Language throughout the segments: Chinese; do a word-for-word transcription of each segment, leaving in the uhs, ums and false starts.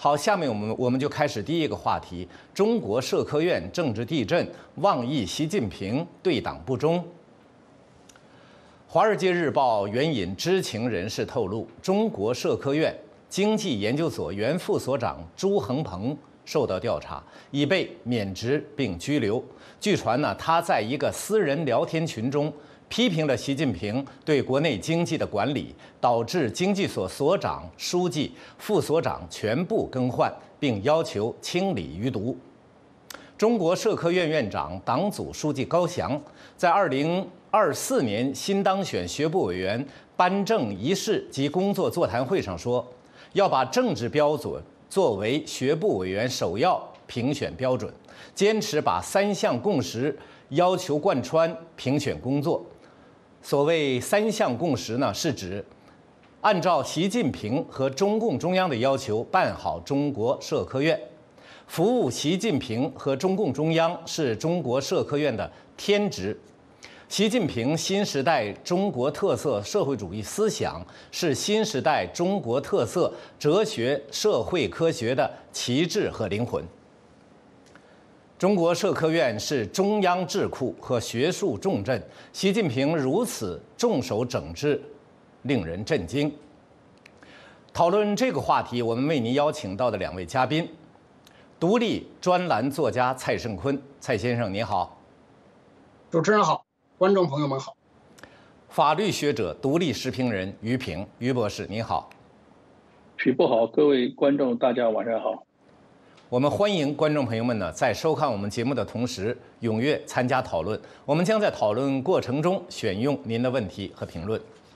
好，下面我们我们就开始第一个话题：中国社科院政治地震，妄议习近平对党不忠。《华尔街日报》援引知情人士透露，中国社科院经济研究所原副所长朱恒鹏受到调查，已被免职并拘留。据传呢，他在一个私人聊天群中批评了习近平对国内经济的管理，导致经济所所长、书记、副所长全部更换，并要求清理余毒。中国社科院院长、党组书记高翔在二零二四年新当选学部委员颁证仪式及工作座谈会上说，要把政治标准作为学部委员首要评选标准，坚持把三项共识要求贯穿评选工作。所谓三项共识呢，是指按照习近平和中共中央的要求办好中国社科院，服务习近平和中共中央是中国社科院的天职。习近平新时代中国特色社会主义思想是新时代中国特色哲学社会科学的旗帜和灵魂。中国社科院是中央智库和学术重镇，习近平如此重手整治，令人震惊。讨论这个话题，我们为您邀请到的两位嘉宾：独立专栏作家蔡胜坤，蔡先生您好。 主持人好，观众朋友们好。 法律学者、独立时评人于平，于博士您好。 许博好，各位观众大家晚上好。 我们欢迎观众朋友们呢，在收看我们节目的同时，踊跃参加讨论。我们将在讨论过程中选用您的问题和评论。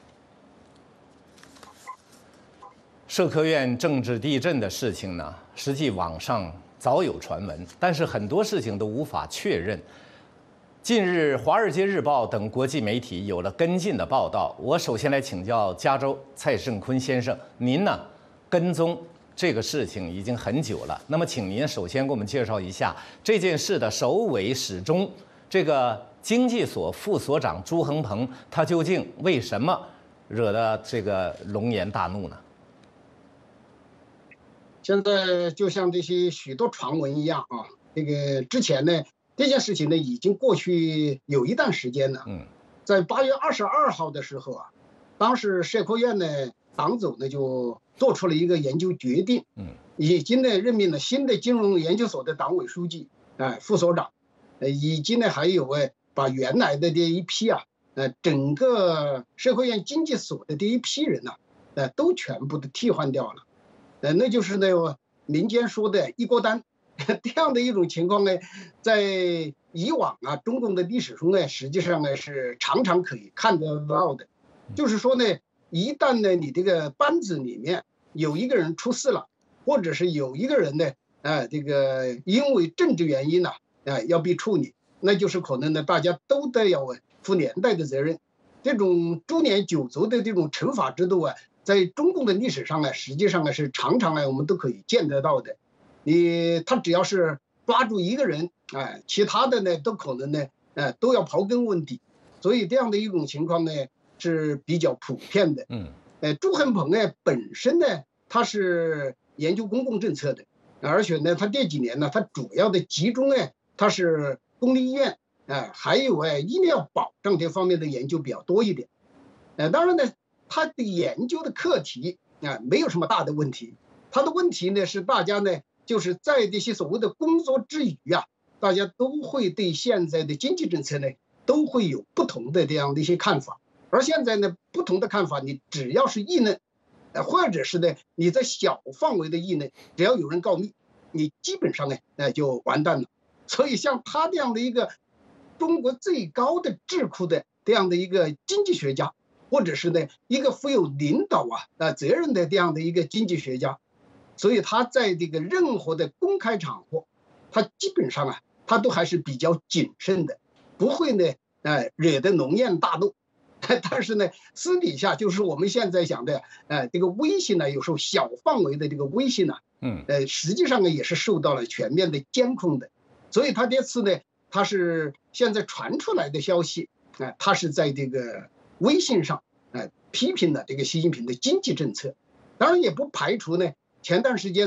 社科院政治地震的事情呢，实际网上早有传闻，但是很多事情都无法确认。近日，《华尔街日报》等国际媒体有了跟进的报道。我首先来请教加州蔡胜坤先生，您呢跟踪这个事情已经很久了，那么请您首先给我们介绍一下这件事的首尾始终。这个经济所副所长朱恒鹏，他究竟为什么惹得这个龙颜大怒呢？ 现在就像这些许多传闻一样啊，这个之前呢，这件事情呢已经过去有一段时间了。嗯，在八月二十二号的时候啊，当时社科院呢党组呢就做出了一个研究决定，嗯，已经呢任命了新的金融研究所的党委书记，哎，副所长，呃，以及呢还有哎把原来的这一批啊，呃，整个社科院经济所的这一批人呢、啊，呃，都全部的替换掉了，呃，那就是呢民间说的一锅单，这样的一种情况呢，在以往啊中共的历史中呢，实际上呢是常常可以看得到的，就是说呢。一旦呢，你这个班子里面有一个人出事了，或者是有一个人呢，呃，这个因为政治原因呢、啊，呃，要被处理，那就是可能呢，大家都得要负连带的责任。这种株连九族的这种惩罚制度啊，在中共的历史上呢，实际上呢是常常呢我们都可以见得到的。你他只要是抓住一个人，哎、呃，其他的呢都可能呢，呃，都要刨根问底。所以这样的一种情况呢。是比较普遍的，嗯，呃，朱恒鹏呢本身呢他是研究公共政策的，而且呢他这几年呢他主要的集中呢他是公立医院啊、呃，还有哎医疗保障这方面的研究比较多一点，呃，当然呢他的研究的课题啊、呃、没有什么大的问题，他的问题呢是大家呢就是在这些所谓的工作之余啊，大家都会对现在的经济政策呢都会有不同的这样的一些看法。而现在呢，不同的看法，你只要是议论，呃，或者是呢，你在小范围的议论，只要有人告密，你基本上呢，呃，就完蛋了。所以像他这样的一个中国最高的智库的这样的一个经济学家，或者是呢一个负有领导啊呃责任的这样的一个经济学家，所以他在这个任何的公开场合，他基本上啊，他都还是比较谨慎的，不会呢，呃，惹得龙颜大怒。但是呢，私底下就是我们现在讲的，呃，这个微信呢，有时候小范围的这个微信呢，嗯，呃，实际上呢也是受到了全面的监控的，所以他这次呢，他是现在传出来的消息，啊、呃，他是在这个微信上，呃，批评了这个习近平的经济政策，当然也不排除呢，前段时间呢，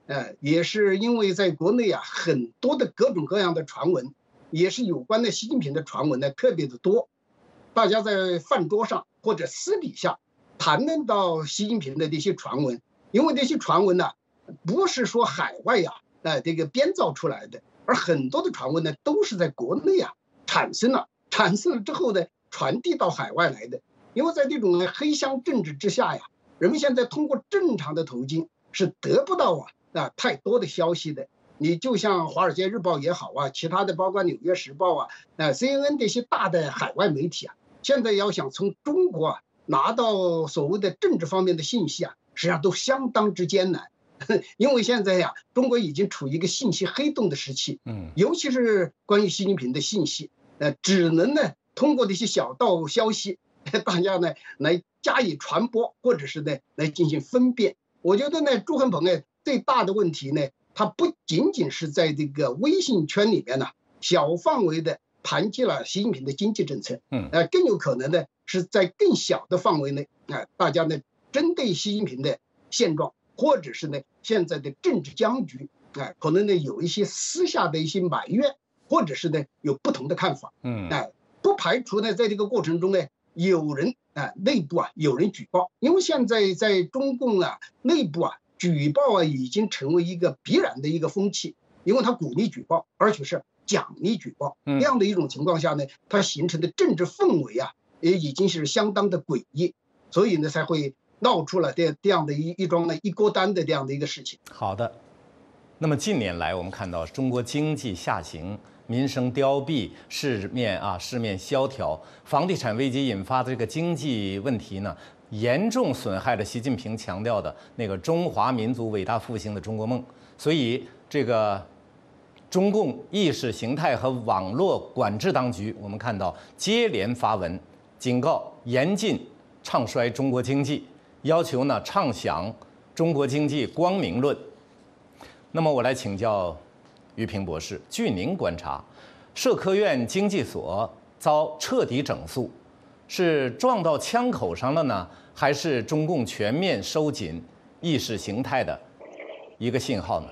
呃，也是因为在国内啊，很多的各种各样的传闻，也是有关的习近平的传闻呢，特别的多。大家在饭桌上或者私底下谈论到习近平的这些传闻，因为这些传闻呢，不是说海外呀、啊，呃，这个编造出来的，而很多的传闻呢，都是在国内啊产生了，产生了之后呢，传递到海外来的。因为在这种黑箱政治之下呀，人们现在通过正常的途径是得不到啊。啊，太多的消息的，你就像《华尔街日报》也好啊，其他的包括《纽约时报》啊、呃 C N N 这些大的海外媒体啊，现在要想从中国啊拿到所谓的政治方面的信息啊，实际上都相当之艰难，因为现在呀、啊，中国已经处于一个信息黑洞的时期，嗯，尤其是关于习近平的信息，呃，只能呢通过这些小道消息，大家呢来加以传播，或者是呢来进行分辨。我觉得呢，朱恒鹏呢。最大的问题呢，它不仅仅是在这个微信圈里面呢，小范围的谈及了习近平的经济政策，嗯，呃，更有可能呢是在更小的范围内，啊、呃，大家呢针对习近平的现状，或者是呢现在的政治僵局，啊、呃，可能呢有一些私下的一些埋怨，或者是呢有不同的看法，嗯，啊、呃，不排除呢在这个过程中呢有人啊、呃、内部啊有人举报，因为现在在中共啊内部啊。举报啊，已经成为一个必然的一个风气，因为他鼓励举报，而且是奖励举报。这样的一种情况下呢，它形成的政治氛围啊，也已经是相当的诡异，所以呢，才会闹出了这这样的一一桩呢一锅端的这样的一个事情。 好的，那么近年来我们看到中国经济下行，民生凋敝，市面啊市面萧条，房地产危机引发的这个经济问题呢？严重损害了习近平强调的那个中华民族伟大复兴的中国梦，所以这个中共意识形态和网络管制当局，我们看到接连发文警告严禁唱衰中国经济，要求呢畅想中国经济光明论。那么我来请教于平博士，据您观察，社科院经济所遭彻底整肃。是撞到枪口上了呢，还是中共全面收紧意识形态的一个信号呢？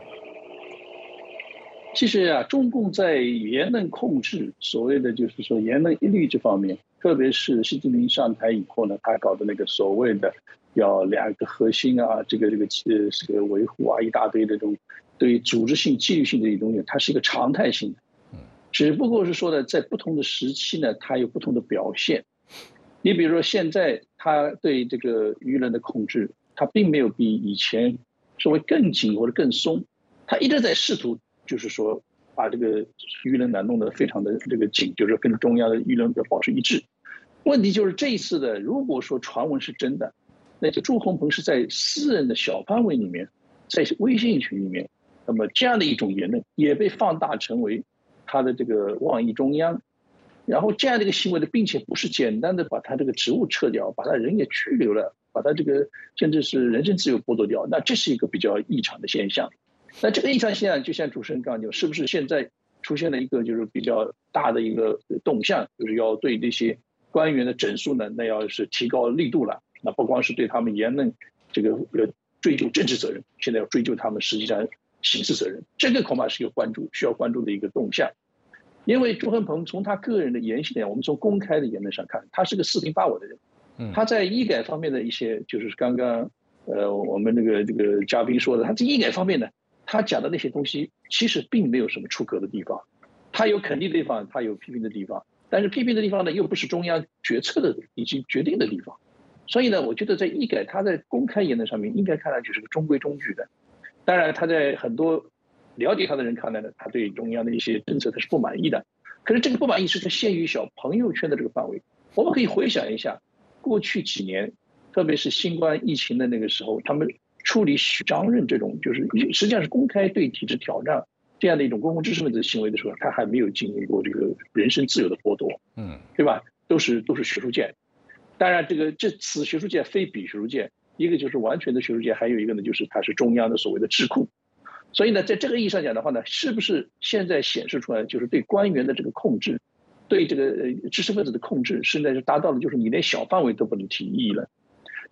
其实啊，中共在言论控制，所谓的就是说言论一律这方面，特别是习近平上台以后呢，他搞的那个所谓的要两个核心啊，这个这个呃这个维护啊，一大堆这种对组织性、纪律性的一种东西，它是一个常态性的。只不过是说呢，在不同的时期呢，它有不同的表现。你比如说，现在他对这个舆论的控制，他并没有比以前稍微更紧或者更松，他一直在试图，就是说把这个舆论呢弄得非常的这个紧，就是跟中央的舆论要保持一致。问题就是这一次的，如果说传闻是真的，那就朱鸿鹏是在私人的小范围里面，在微信群里面，那么这样的一种言论也被放大成为他的这个妄议中央。然后这样的一个行为呢，并且不是简单的把他这个职务撤掉，把他人也拘留了，把他这个甚至是人身自由剥夺掉，那这是一个比较异常的现象。那这个异常现象，就像主持人刚刚讲，是不是现在出现了一个就是比较大的一个动向，就是要对这些官员的整肃呢，那要是提高力度了。那不光是对他们言论这个呃追究政治责任，现在要追究他们实际上刑事责任，这个恐怕是一个关注需要关注的一个动向。因为朱恒鹏从他个人的言行呢，我们从公开的言论上看，他是个四平八稳的人。他在医改方面的一些，就是刚刚呃我们那个这个嘉宾说的，他在医改方面呢，他讲的那些东西其实并没有什么出格的地方，他有肯定的地方，他有批评的地方，但是批评的地方呢，又不是中央决策的已经决定的地方。所以呢，我觉得在医改他在公开言论上面应该看上去是个中规中矩的。当然他在很多了解他的人看来呢，他对中央的一些政策他是不满意的。可是这个不满意是限于小朋友圈的这个范围。我们可以回想一下，过去几年，特别是新冠疫情的那个时候，他们处理许章任这种就是实际上是公开对体制挑战这样的一种公共知识分子行为的时候，他还没有经历过这个人身自由的剥夺，嗯，对吧？都是都是学术界。当然，这个这此学术界非彼学术界，一个就是完全的学术界，还有一个呢就是它是中央的所谓的智库。所以呢，在这个意义上讲的话呢，是不是现在显示出来就是对官员的这个控制，对这个知识分子的控制，现在是达到了就是你连小范围都不能提议了。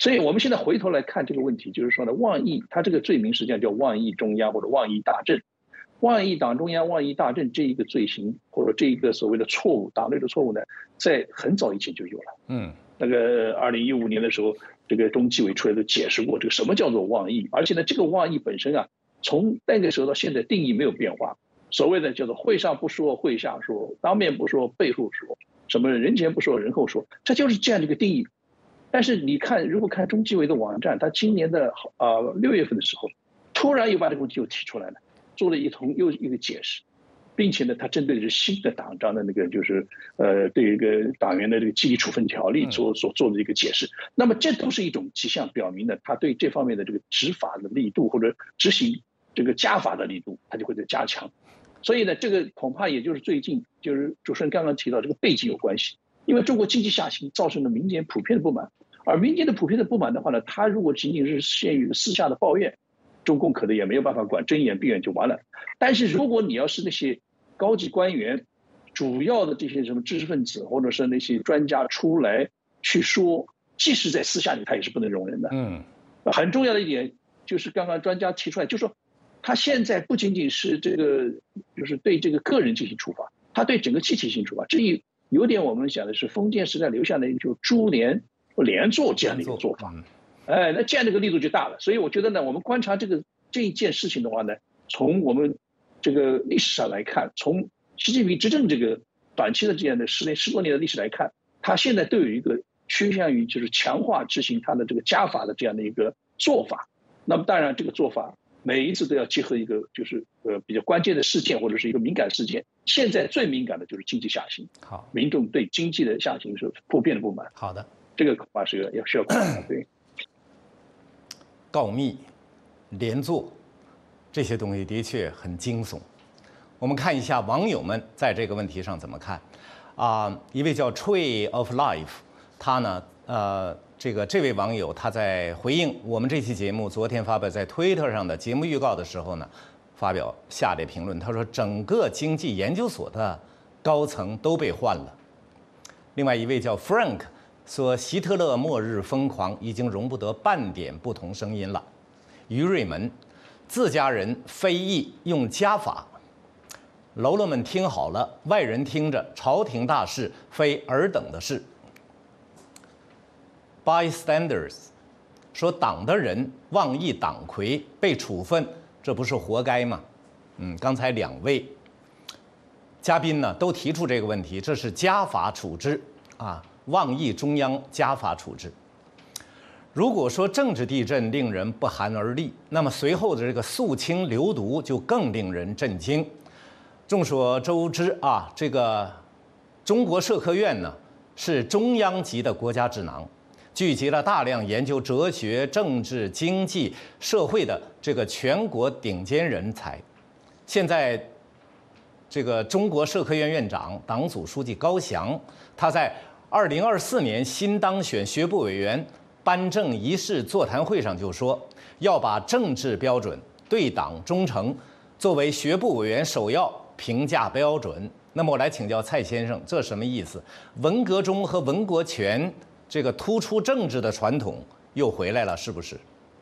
所以我们现在回头来看这个问题，就是说呢，妄议，他这个罪名实际上叫妄议中央或者妄议大政。妄议党中央、妄议大政这一个罪行或者这一个所谓的错误，党内的错误呢，在很早以前就有了。嗯，那个二零一五年的时候，这个中纪委出来都解释过这个什么叫做妄议，而且呢，这个妄议本身啊，从那个时候到现在定义没有变化。所谓的叫做会上不说会下说，当面不说背后说，什么人前不说人后说，这就是这样的一个定义。但是你看，如果看中纪委的网站，他今年的呃六月份的时候，突然又把这个问题又提出来了，做了一通又一个解释，并且呢，他针对的是新的党章的那个就是呃对一个党员的这个纪律处分条例所所做的一个解释。那么这都是一种迹象，表明呢，他对这方面的这个执法的力度或者执行这个加法的力度，他就会在加强。所以呢，这个恐怕也就是最近就是主持人刚刚提到这个背景有关系，因为中国经济下行造成了民间普遍的不满，而民间的普遍的不满的话呢，他如果仅仅是限于私下的抱怨，中共可能也没有办法管，睁一眼闭眼就完了。但是如果你要是那些高级官员、主要的这些什么知识分子或者是那些专家出来去说，即使在私下里他也是不能容忍的。嗯，很重要的一点就是刚刚专家提出来，就是说他现在不仅仅是这个，就是对这个个人进行处罚，他对整个集体性处罚，这一有点我们讲的是封建时代留下的就株连连坐这样的一个做法。哎，那这样的一个力度就大了。所以我觉得呢，我们观察这个这一件事情的话呢，从我们这个历史上来看，从习近平执政这个短期的这样的十年十多年的历史来看，他现在都有一个趋向于就是强化执行他的这个加法的这样的一个做法。那么当然这个做法每一次都要结合一个就是呃比较关键的事件或者是一个敏感事件。现在最敏感的就是经济下行，好，民众对经济的下行是普遍的不满。 好的， 这个恐怕是要需要考虑。对， 告密、连坐这些东西的确很惊悚。我们看一下网友们在这个问题上怎么看啊、呃？一位叫 Tree of Life， 他呢呃。这个这位网友他在回应我们这期节目昨天发表在 Twitter 上的节目预告的时候呢，发表下列评论。他说，整个经济研究所的高层都被换了。另外一位叫 Frank 说，希特勒末日疯狂已经容不得半点不同声音了。于瑞门，自家人非议用加法。喽啰们听好了，外人听着，朝廷大事非尔等的事。Bystanders 说，党的人妄议党魁被处分，这不是活该吗？嗯，刚才两位嘉宾呢都提出这个问题，这是加法处置啊，妄议中央加法处置。如果说政治地震令人不寒而栗，那么随后的这个肃清流毒就更令人震惊。众所周知啊，这个中国社科院呢是中央级的国家智囊。聚集了大量研究哲学、政治、经济、社会的这个全国顶尖人才。现在，这个中国社科院院长、党组书记高翔，他在二零二四年新当选学部委员颁证仪式座谈会上就说，要把政治标准、对党忠诚作为学部委员首要评价标准。那么我来请教蔡先生，这什么意思？文革中和文国权这个突出政治的传统又回来了，是不是？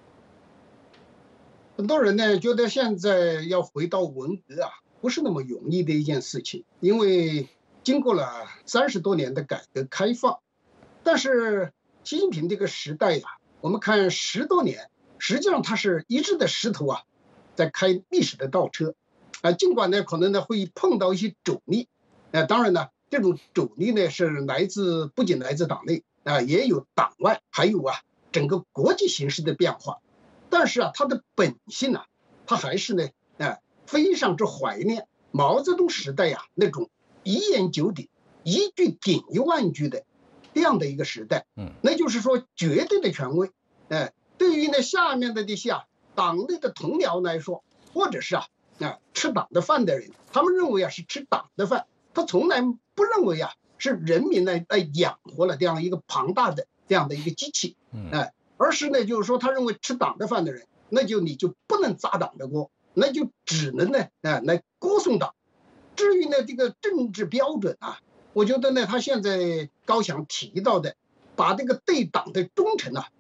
很多人呢觉得现在要回到文革啊，不是那么容易的一件事情，因为经过了三十多年的改革开放，但是习近平这个时代呀、啊，我们看十多年，实际上它是一致的石头啊，在开历史的倒车，啊，尽管呢可能呢会碰到一些阻力，啊，当然呢这种阻力呢是来自不仅来自党内。啊，也有党外，还有啊，整个国际形势的变化，但是啊，它的本性啊，它还是呢，啊，非常之怀念毛泽东时代呀、啊、那种一言九鼎、一句顶一万句的这样的一个时代。嗯，那就是说绝对的权威。哎、呃，对于呢下面的这些啊党内的同僚来说，或者是啊啊吃党的饭的人，他们认为啊是吃党的饭，他从来不认为啊。是人民来来养活了这样一个庞大的这样的一个机器，哎，而是呢，就是说他认为吃党的饭的人，那就你就不能砸党的锅，那就只能呢，哎，来歌颂党。至于呢这个政治标准啊，我觉得呢，他现在高翔提到的，把这个对党的忠诚啊，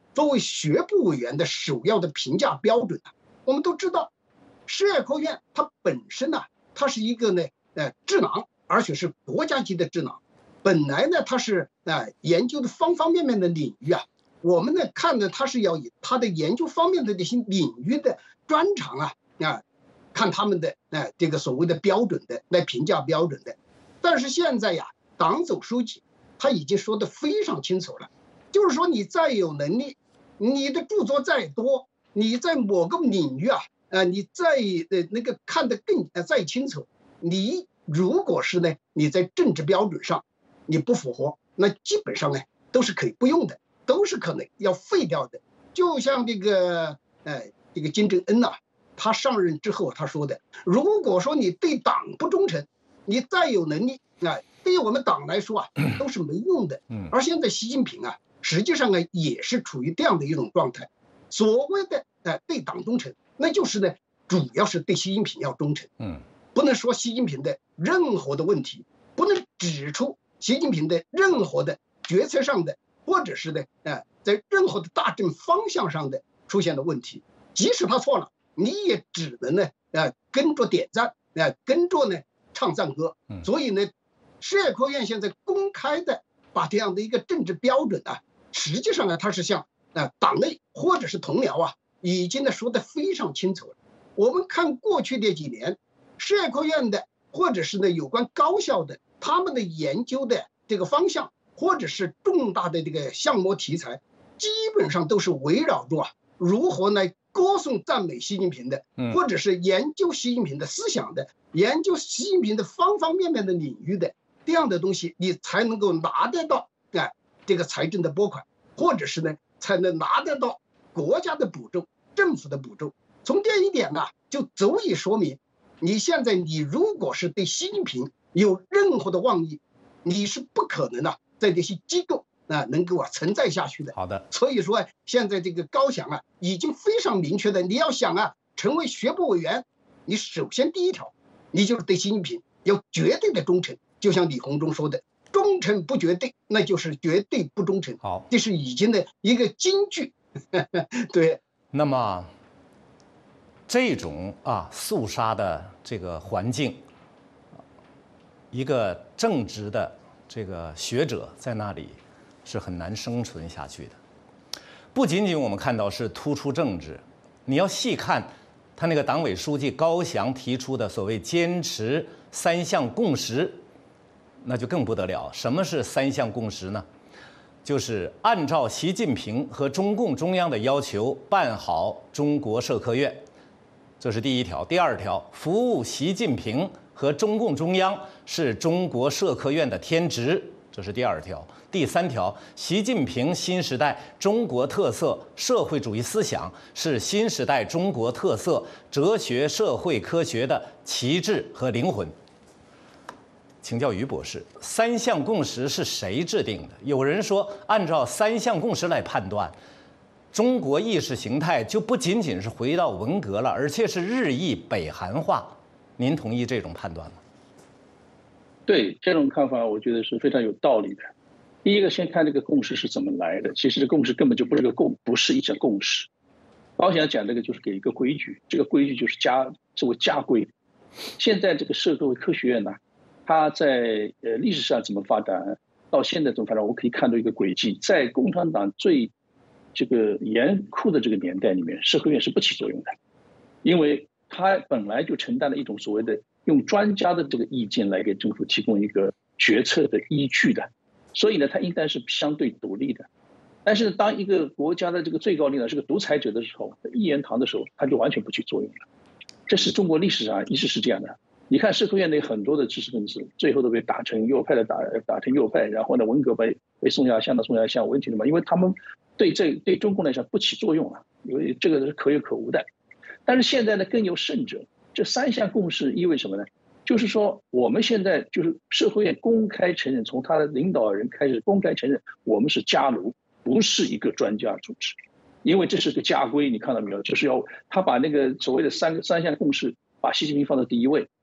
作为学部委员的首要的评价标准啊，我们都知道，实验科院它本身呢、啊，它是一个呢呃智囊，而且是国家级的智囊。本来呢，它是啊、呃、研究的方方面面的领域啊，我们呢看呢，它是要以它的研究方面的这些领域的专长啊啊，看他们的啊、呃、这个所谓的标准的来评价标准的。但是现在呀，党总书记他已经说得非常清楚了，就是说你再有能力，你的著作再多，你在某个领域啊，呃，你再呃那个看得更呃再清楚，你如果是呢，你在政治标准上你不符合，那基本上呢都是可以不用的，都是可能要废掉的。就像这个呃这个金正恩呐、啊，他上任之后他说的，如果说你对党不忠诚，你再有能力啊，对于我们党来说啊，都是没用的。而现在习近平啊，实际上呢也是处于这样的一种状态。所谓的呃对党忠诚，那就是呢，主要是对习近平要忠诚。嗯，不能说习近平的任何的问题，不能指出习近平的任何的决策上的，或者是呢呃在任何的大政方向上的出现的问题，即使他错了，你也只能呢呃跟着点赞，呃跟着呢。唱赞歌，所以呢，实验科院现在公开的把这样的一个政治标准啊，实际上呢，它是向呃党内或者是同僚啊，已经呢说得非常清楚了。我们看过去这几年，实验科院的或者是呢有关高校的他们的研究的这个方向，或者是重大的这个项目题材，基本上都是围绕着啊如何来歌颂赞美习近平的，或者是研究习近平的思想的，研究习近平的方方面面的领域的这样的东西，你才能够拿得到哎这个财政的拨款，或者是呢才能拿得到国家的补助、政府的补助。从这一点呢，就足以说明，你现在你如果是对习近平有任何的妄议，你是不可能的在这些机构啊，能够啊存在下去的。 好的， 所以说啊，现在这个高翔啊，已经非常明确的，你要想啊，成为学部委员，你首先第一条，你就是对习近平有绝对的忠诚。就像李鸿忠说的，忠诚不绝对，那就是绝对不忠诚。 好， 这是已经的一个金句。对。 那么，这种啊肃杀的这个环境，一个正直的这个学者在那里是很难生存下去的。不仅仅我们看到是突出政治，你要细看他那个党委书记高翔提出的所谓坚持三项共识，那就更不得了。什么是三项共识呢？就是按照习近平和中共中央的要求办好中国社科院，这是第一条。第二条，服务习近平和中共中央是中国社科院的天职，这是第二条。第三条，习近平新时代中国特色社会主义思想是新时代中国特色哲学社会科学的旗帜和灵魂。请教于博士，三项共识是谁制定的？有人说，按照三项共识来判断，中国意识形态就不仅仅是回到文革了，而且是日益北韩化。您同意这种判断吗？ 对，这种看法我觉得是非常有道理的。第一个，先看这个共识是怎么来的。其实这共识根本就不是个共，不是一种共识。高翔讲这个就是给一个规矩，这个规矩就是家作为家规。现在这个社会科学院呢，它在呃历史上怎么发展，到现在怎么发展，我们可以看到一个轨迹。在共产党最这个严酷的这个年代里面，社科院是不起作用的，因为它本来就承担了一种所谓的用专家的这个意见来给政府提供一个决策的依据的，所以呢，它应该是相对独立的。但是当一个国家的这个最高领导是个独裁者的时候，一言堂的时候，它就完全不起作用了。这是中国历史上一直是这样的。你看社科院内很多的知识分子，最后都被打成右派的打打成右派，然后呢，文革被被送下乡的送下乡，问题了嘛？因为他们对这对中共来讲不起作用了，因为这个是可有可无的。但是现在呢，更有甚者，这三项共识意味什么呢？就是说，我们现在就是社科院公开承认，从他的领导人开始公开承认，我们是家奴，不是一个专家组织，因为这是个家规，你看到没有？就是要他把那个所谓的三个三项共识，把习近平放到第一位。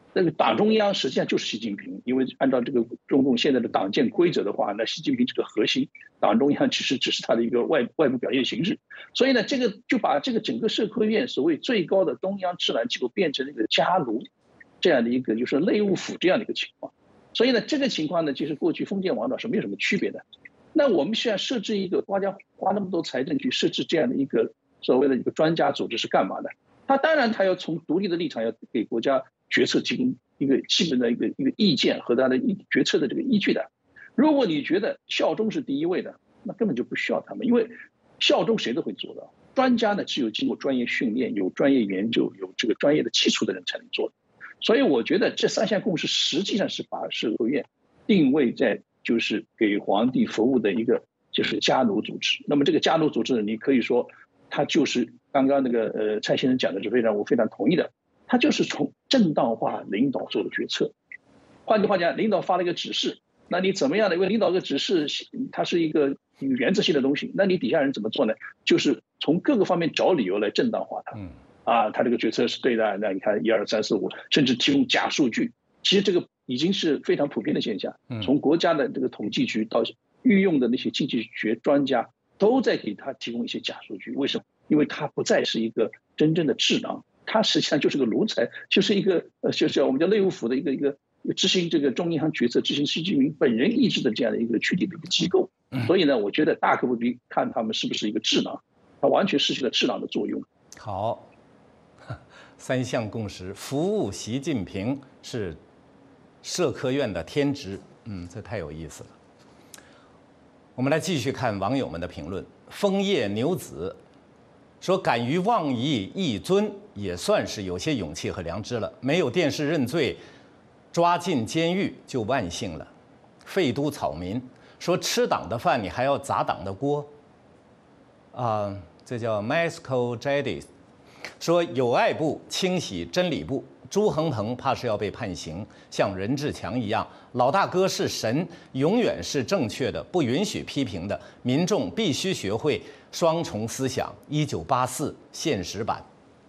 那个党中央实际上就是习近平，因为按照这个中共现在的党建规则的话，那习近平这个核心，党中央其实只是他的一个外外部表现形式。所以呢，这个就把这个整个社科院所谓最高的中央治党机构变成了一个家奴这样的一个就是内务府这样的一个情况。所以呢，这个情况呢，其实过去封建王朝是没有什么区别的。那我们现在设置一个国家花那么多财政去设置这样的一个所谓的一个专家组织是干嘛的？他当然他要从独立的立场要给国家决策提供一个基本的一个一个意见和他的决策的这个依据的。如果你觉得效忠是第一位的，那根本就不需要他们，因为效忠谁都会做到。专家呢，只有经过专业训练、有专业研究、有这个专业的基础的人才能做的。所以我觉得这三项共识实际上是把社科院定位在就是给皇帝服务的一个就是家奴组织。那么这个家奴组织呢，你可以说它就是刚刚那个呃蔡先生讲的是非常我非常同意的，它就是从正当化领导做的决策。换句话讲，领导发了一个指示，那你怎么样的？因为领导的指示它是一个原则性的东西，那你底下人怎么做呢？就是从各个方面找理由来正当化它。嗯啊，他这个决策是对的，那你看一二三四五，甚至提供假数据，其实这个已经是非常普遍的现象。从国家的这个统计局到御用的那些经济学专家，都在给他提供一些假数据。为什么？因为他不再是一个真正的智囊，他实际上就是个奴才，就是一个呃，就是我们叫内务府的一个一个执行这个中央决策、执行习近平本人意志的这样的一个具体的一个机构。所以呢，我觉得大可不必看他们是不是一个智囊，他完全失去了智囊的作用。 好。三项共识，服务习近平是社科院的天职。嗯，这太有意思了。我们来继续看网友们的评论。枫叶牛子说：“敢于妄议一尊，也算是有些勇气和良知了。没有电视认罪，抓进监狱就万幸了。”废都草民说：“吃党的饭，你还要砸党的锅。”啊，这叫 Mexico Jadis。说有爱部清洗真理部，朱恒腾怕是要被判刑，像任志强一样，老大哥是神，永远是正确的，不允许批评的。民众必须学会双重思想。一九八四现实版。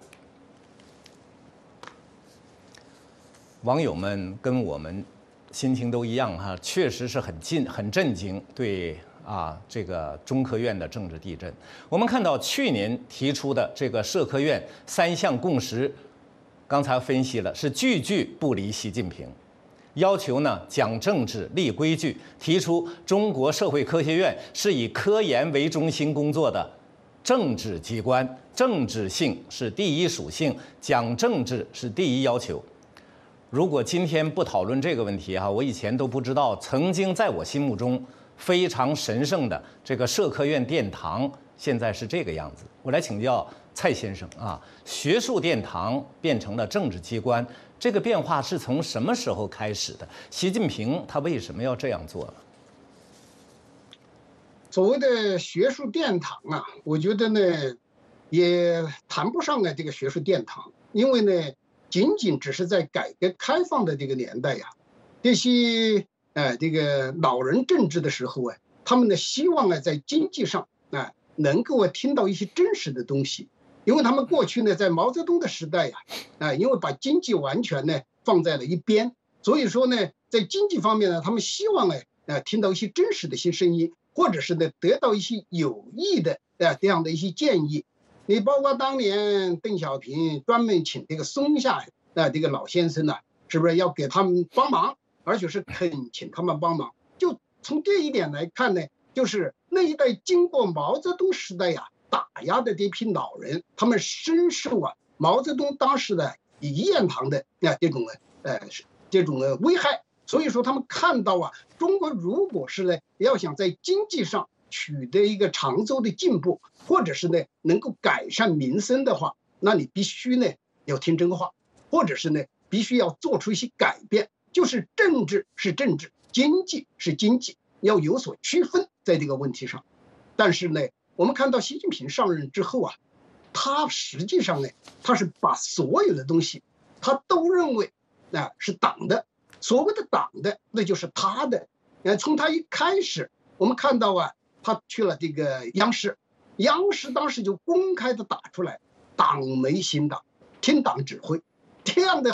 网友们跟我们心情都一样哈，确实是很震很震惊，对。啊，这个中科院的政治地震，我们看到去年提出的这个社科院三项共识，刚才分析了，是句句不离习近平，要求呢讲政治、立规矩，提出中国社会科学院是以科研为中心工作的政治机关，政治性是第一属性，讲政治是第一要求。如果今天不讨论这个问题哈，我以前都不知道，曾经在我心目中非常神圣的这个社科院殿堂，现在是这个样子。我来请教蔡先生啊，学术殿堂变成了政治机关，这个变化是从什么时候开始的？习近平他为什么要这样做呢？ 所谓的学术殿堂啊，我觉得呢，也谈不上啊这个学术殿堂，因为呢，仅仅只是在改革开放的这个年代呀、啊，这些。哎，这个老人政治的时候啊，他们呢希望呢在经济上啊能够啊听到一些真实的东西，因为他们过去呢在毛泽东的时代呀，啊，因为把经济完全呢放在了一边，所以说呢在经济方面呢，他们希望呢啊听到一些真实的一些声音，或者是呢得到一些有益的啊这样的一些建议。你包括当年邓小平专门请这个松下啊这个老先生呢，是不是要给他们帮忙？而且是恳请他们帮忙，就从这一点来看呢，就是那一代经过毛泽东时代呀、啊、打压的这批老人，他们深受啊毛泽东当时的一言堂的啊这种呃这种的危害，所以说他们看到啊，中国如果是呢要想在经济上取得一个长足的进步，或者是呢能够改善民生的话，那你必须呢要听真话，或者是呢必须要做出一些改变。就是政治是政治，经济是经济，要有所区分在这个问题上。但是呢，我们看到习近平上任之后啊，他实际上呢，他是把所有的东西，他都认为啊是党的。所谓的党的，那就是他的。呃，从他一开始，我们看到啊，他去了这个央视，央视当时就公开的打出来，党没新党，听党指挥。这样的话，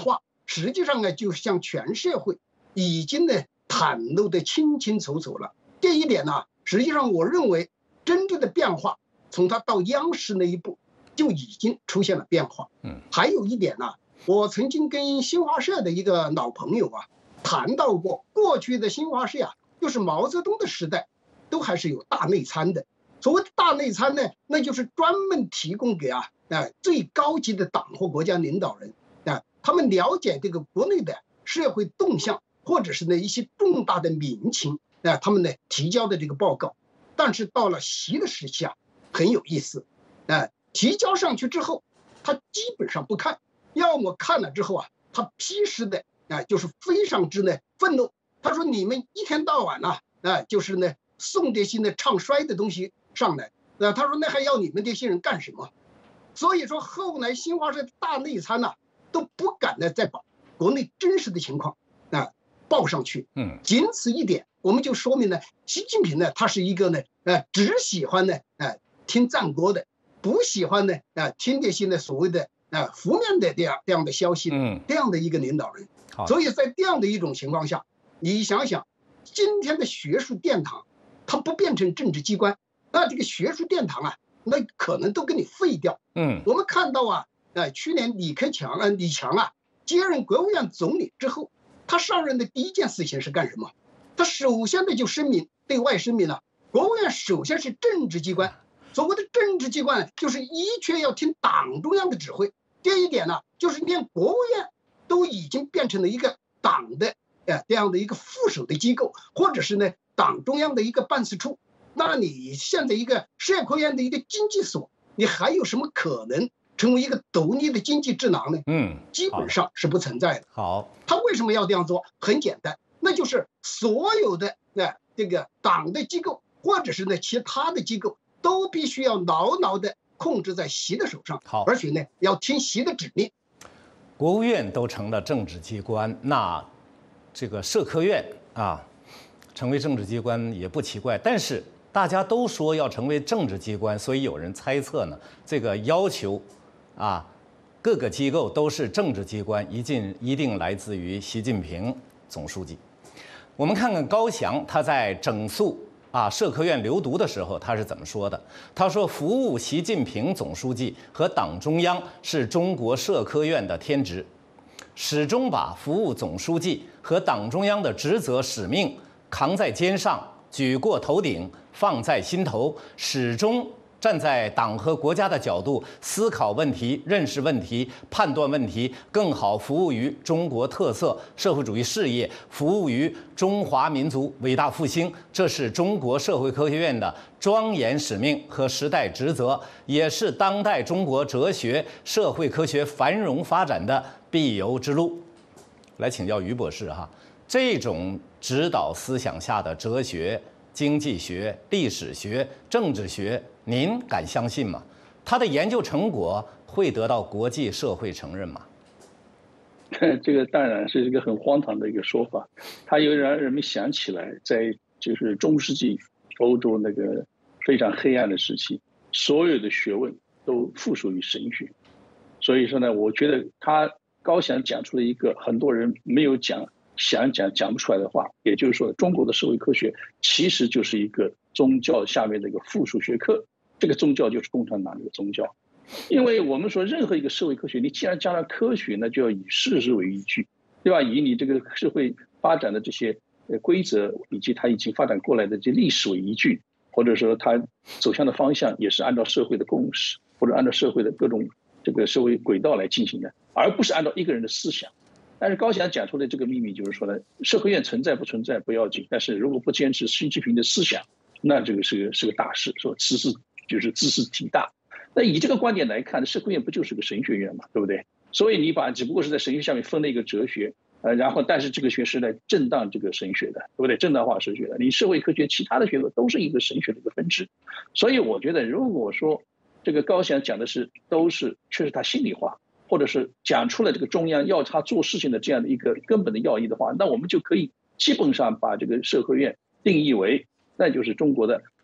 实际上呢，就向全社会已经呢袒露的清清楚楚了。这一点呢，实际上我认为真正的变化，从他到央视那一步就已经出现了变化。嗯，还有一点呢，我曾经跟新华社的一个老朋友啊谈到过，过去的新华社啊，就是毛泽东的时代，都还是有大内参的。所谓的大内参呢，那就是专门提供给啊啊最高级的党或国家领导人啊，他们了解这个国内的社会动向，或者是呢一些重大的民情啊，他们呢提交的这个报告。但是到了习的时期啊，很有意思，啊，提交上去之后，他基本上不看，要么看了之后啊，他批示的啊就是非常之呢愤怒。他说你们一天到晚呢啊就是呢送这些呢唱衰的东西上来，呃，他说那还要你们这些人干什么？所以说后来新华社大内参呢、啊、都不敢呢再把国内真实的情况啊报上去。嗯，仅此一点，我们就说明呢，习近平呢他是一个呢呃只喜欢呢呃听赞国的，不喜欢呢呃听这些呢所谓的呃负面的这样这样的消息，嗯，这样的一个领导人。所以在这样的一种情况下，你想想，今天的学术殿堂，它不变成政治机关。那这个学术殿堂啊，那可能都给你废掉。嗯，我们看到啊，呃，去年李克强啊，李强啊接任国务院总理之后，他上任的第一件事情是干什么？他首先的就声明，对外声明了，国务院首先是政治机关，所谓的政治机关就是一切要听党中央的指挥。这一点呢，就是连国务院都已经变成了一个党的呃这样的一个附属的机构，或者是呢党中央的一个办事处。那你现在一个社科院的一个经济所，你还有什么可能成为一个独立的经济智囊呢？嗯，基本上是不存在的。 好， 他为什么要这样做？很简单，那就是所有的呃这个党的机构或者是呢其他的机构都必须要牢牢的控制在习的手上。 好， 而且呢要听习的指令。 国务院都成了政治机关，那这个社科院啊成为政治机关也不奇怪，但是大家都说要成为政治机关，所以有人猜测呢，这个要求，啊，各个机构都是政治机关，一定一定来自于习近平总书记。我们看看高翔他在整肃啊社科院留读的时候，他是怎么说的？他说：“服务习近平总书记和党中央是中国社科院的天职，始终把服务总书记和党中央的职责使命扛在肩上，举过头顶，放在心头，始终站在党和国家的角度思考问题、认识问题、判断问题，更好服务于中国特色社会主义事业，服务于中华民族伟大复兴。这是中国社会科学院的庄严使命和时代职责，也是当代中国哲学、社会科学繁荣发展的必由之路。”来请教于博士哈，这种指导思想下的哲学、经济学、历史学、政治学，您敢相信吗？他的研究成果会得到国际社会承认吗？ 这个当然是一个很荒唐的一个说法，它又让人们想起来，在就是中世纪欧洲那个非常黑暗的时期，所有的学问都附属于神学。所以说呢，我觉得他高翔讲出了一个很多人没有讲、想讲讲不出来的话，也就是说，中国的社会科学其实就是一个宗教下面的一个附属学科。这个宗教就是共产党的宗教。因为我们说任何一个社会科学，你既然加了科学，那就要以事实为依据，对吧？以你这个社会发展的这些规则，以及它已经发展过来的这些历史为依据，或者说它走向的方向也是按照社会的共识，或者按照社会的各种这个社会轨道来进行的，而不是按照一个人的思想。但是高翔讲出的这个秘密就是说呢，社科院存在不存在不要紧，但是如果不坚持习近平的思想，那这个是个是个大事，说知识就是知识体大。那以这个观点来看，社科院不就是个神学院嘛，对不对？所以你把只不过是在神学下面分了一个哲学，呃，然后但是这个学是来正当这个神学的，对不对？正当化神学的，你社会科学其他的学科都是一个神学的一个分支。所以我觉得，如果说这个高翔讲的是都是确实他心里话，或者是讲出了这个中央要他做事情的这样的一个根本的要义的话，那我们就可以基本上把这个社科院定义为，那就是中国的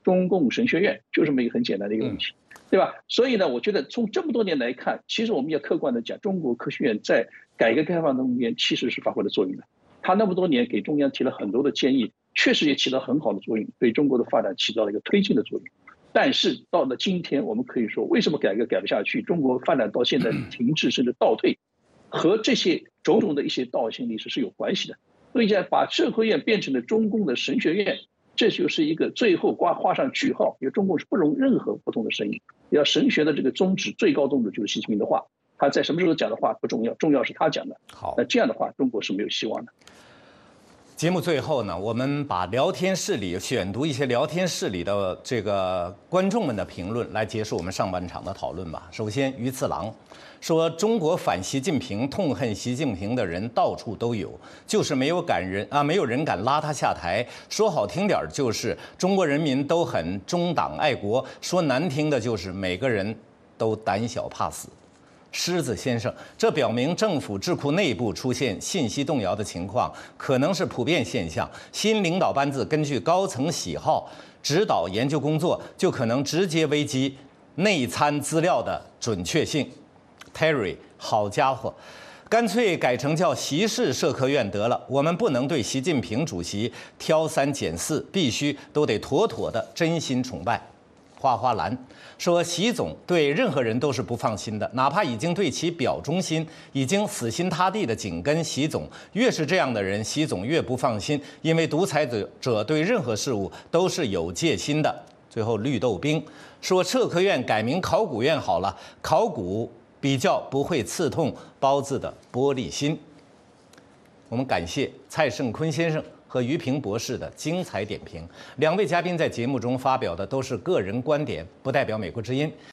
中共神学院，就这么一个很简单的一个问题，对吧？所以呢，我觉得从这么多年来看，其实我们要客观的讲，中国科学院在改革开放中间其实是发挥了作用的。他那么多年给中央提了很多的建议，确实也起到很好的作用，对中国的发展起到了一个推进的作用。但是到了今天，我们可以说，为什么改革改不下去，中国发展到现在停滞甚至倒退，和这些种种的一些倒行逆施是有关系的。所以现在把社科院变成了中共的神学院，这就是一个最后挂画上句号，因为中共是不容任何不同的声音。要神学的这个宗旨，最高宗旨就是习近平的话，他在什么时候讲的话不重要，重要是他讲的。 好， 那这样的话，中国是没有希望的。 节目最后呢，我们把聊天室里选读一些聊天室里的这个观众们的评论，来结束我们上半场的讨论吧。首先，于次郎说：“中国反习近平、痛恨习近平的人到处都有，就是没有敢人啊，没有人敢拉他下台。说好听点就是中国人民都很忠党爱国，说难听的就是每个人都胆小怕死。”狮子先生，这表明政府智库内部出现信息动摇的情况，可能是普遍现象。新领导班子根据高层喜好指导研究工作，就可能直接危及内参资料的准确性。Terry， 好家伙，干脆改成叫习氏社科院得了。我们不能对习近平主席挑三拣四，必须都得妥妥的真心崇拜。花花蓝说，习总对任何人都是不放心的，哪怕已经对其表忠心，已经死心塌地的紧跟习总，越是这样的人，习总越不放心，因为独裁者对任何事物都是有戒心的。最后，绿豆冰说，社科院改名考古院好了，考古比较不会刺痛包子的玻璃心。我们感谢蔡胜坤先生和于平博士的精彩点评。两位嘉宾在节目中发表的都是个人观点，不代表美国之音。